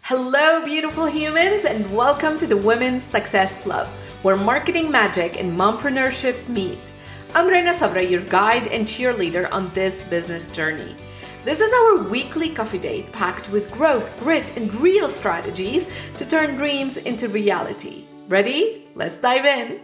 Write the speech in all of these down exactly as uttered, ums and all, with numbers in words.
Hello, beautiful humans, and welcome to the Women's Success Club, where marketing magic and mompreneurship meet. I'm Rena Sabra, your guide and cheerleader on this business journey. This is our weekly coffee date packed with growth, grit, and real strategies to turn dreams into reality. Ready? Let's dive in.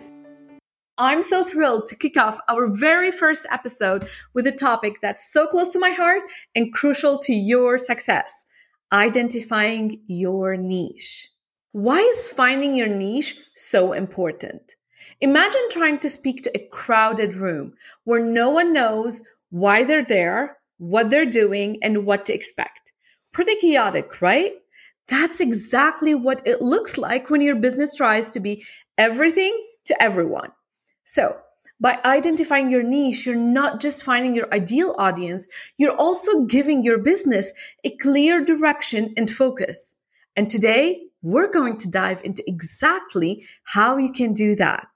I'm so thrilled to kick off our very first episode with a topic that's so close to my heart and crucial to your success: identifying your niche. Why is finding your niche so important? Imagine trying to speak to a crowded room where no one knows why they're there, what they're doing, and what to expect. Pretty chaotic, right? That's exactly what it looks like when your business tries to be everything to everyone. So, by identifying your niche, you're not just finding your ideal audience, you're also giving your business a clear direction and focus. And today, we're going to dive into exactly how you can do that.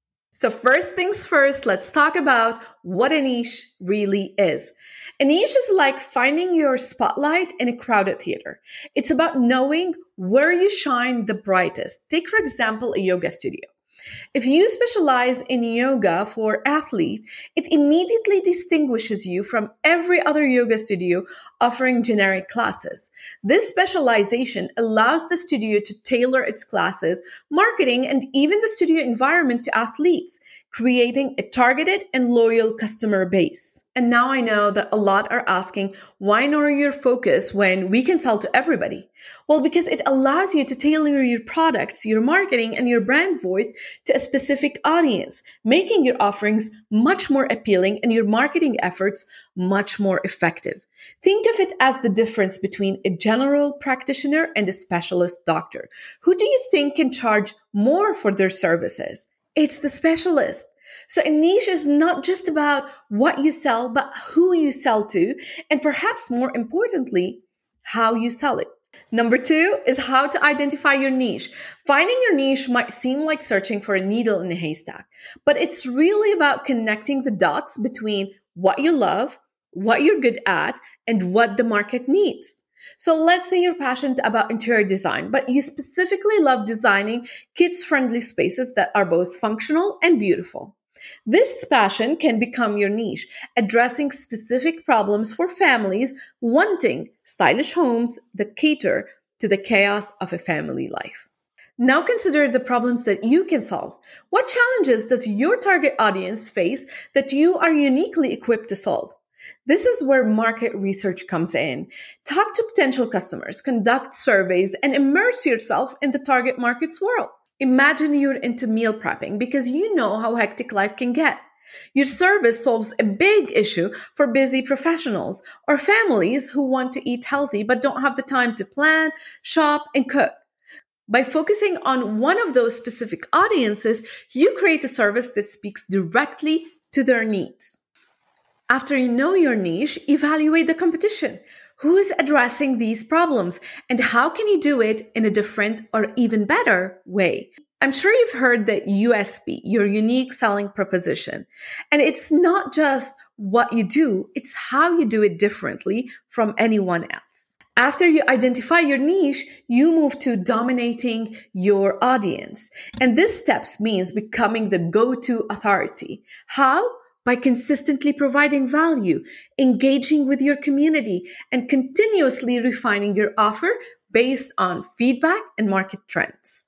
So first things first, let's talk about what a niche really is. A niche is like finding your spotlight in a crowded theater. It's about knowing where you shine the brightest. Take, for example, a yoga studio. If you specialize in yoga for athletes, it immediately distinguishes you from every other yoga studio offering generic classes. This specialization allows the studio to tailor its classes, marketing, and even the studio environment to athletes, creating a targeted and loyal customer base. And now I know that a lot are asking, why narrow your focus when we can sell to everybody? Well, because it allows you to tailor your products, your marketing, and your brand voice to a specific audience, making your offerings much more appealing and your marketing efforts much more effective. Think of it as the difference between a general practitioner and a specialist doctor. Who do you think can charge more for their services? It's the specialist. So a niche is not just about what you sell, but who you sell to, and perhaps more importantly, how you sell it. Number two is how to identify your niche. Finding your niche might seem like searching for a needle in a haystack, but it's really about connecting the dots between what you love, what you're good at, and what the market needs. So let's say you're passionate about interior design, but you specifically love designing kids-friendly spaces that are both functional and beautiful. This passion can become your niche, addressing specific problems for families wanting stylish homes that cater to the chaos of a family life. Now consider the problems that you can solve. What challenges does your target audience face that you are uniquely equipped to solve? This is where market research comes in. Talk to potential customers, conduct surveys, and immerse yourself in the target market's world. Imagine you're into meal prepping because you know how hectic life can get. Your service solves a big issue for busy professionals or families who want to eat healthy but don't have the time to plan, shop, and cook. By focusing on one of those specific audiences, you create a service that speaks directly to their needs. After you know your niche, evaluate the competition. Who is addressing these problems and how can you do it in a different or even better way? I'm sure you've heard the U S P, your unique selling proposition. And it's not just what you do, it's how you do it differently from anyone else. After you identify your niche, you move to dominating your audience. And this steps means becoming the go-to authority. How? By consistently providing value, engaging with your community, and continuously refining your offer based on feedback and market trends.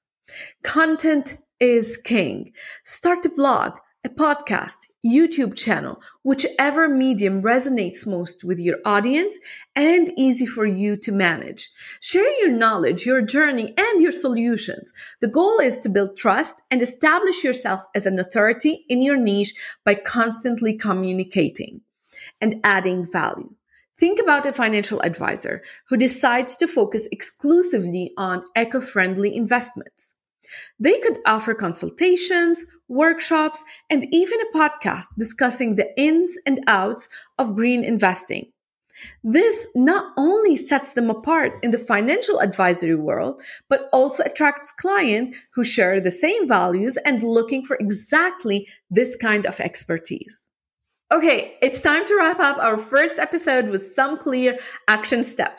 Content is king. Start a blog, a podcast, YouTube channel, whichever medium resonates most with your audience and easy for you to manage. Share your knowledge, your journey, and your solutions. The goal is to build trust and establish yourself as an authority in your niche by constantly communicating and adding value. Think about a financial advisor who decides to focus exclusively on eco-friendly investments. They could offer consultations, workshops, and even a podcast discussing the ins and outs of green investing. This not only sets them apart in the financial advisory world, but also attracts clients who share the same values and looking for exactly this kind of expertise. Okay, it's time to wrap up our first episode with some clear action steps.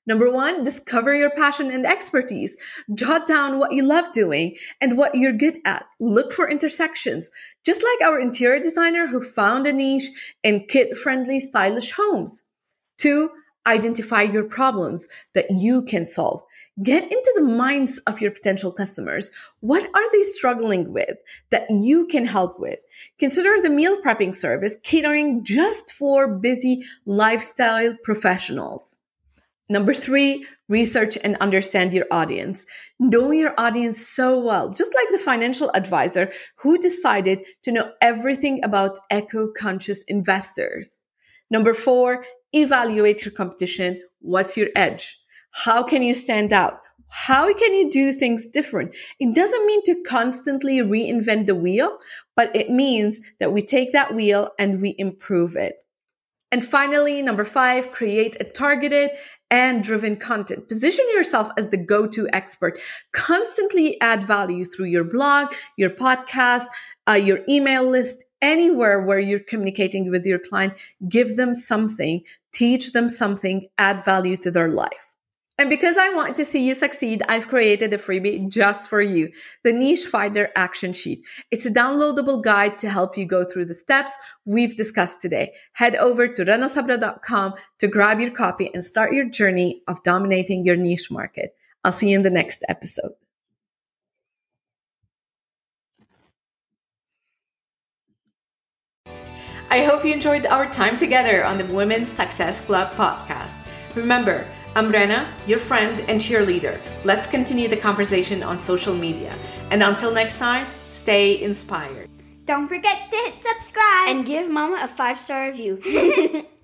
Number one, discover your passion and expertise. Jot down what you love doing and what you're good at. Look for intersections, just like our interior designer who found a niche in kid-friendly, stylish homes. Two, identify your problems that you can solve. Get into the minds of your potential customers. What are they struggling with that you can help with? Consider the meal prepping service catering just for busy lifestyle professionals. Number three, research and understand your audience. Know your audience so well, just like the financial advisor who decided to know everything about eco-conscious investors. Number four, evaluate your competition. What's your edge? How can you stand out? How can you do things different? It doesn't mean to constantly reinvent the wheel, but it means that we take that wheel and we improve it. And finally, number five, create a targeted and driven content. Position yourself as the go-to expert. Constantly add value through your blog, your podcast, uh, your email list, anywhere where you're communicating with your client. Give them something, teach them something, add value to their life. And because I want to see you succeed, I've created a freebie just for you, the Niche Finder Action Sheet. It's a downloadable guide to help you go through the steps we've discussed today. Head over to rana sabra dot com to grab your copy and start your journey of dominating your niche market. I'll see you in the next episode. I hope you enjoyed our time together on the Women's Success Club podcast. Remember, I'm Rana, your friend and cheerleader. Let's continue the conversation on social media. And until next time, stay inspired. Don't forget to hit subscribe and give Mama a five-star review.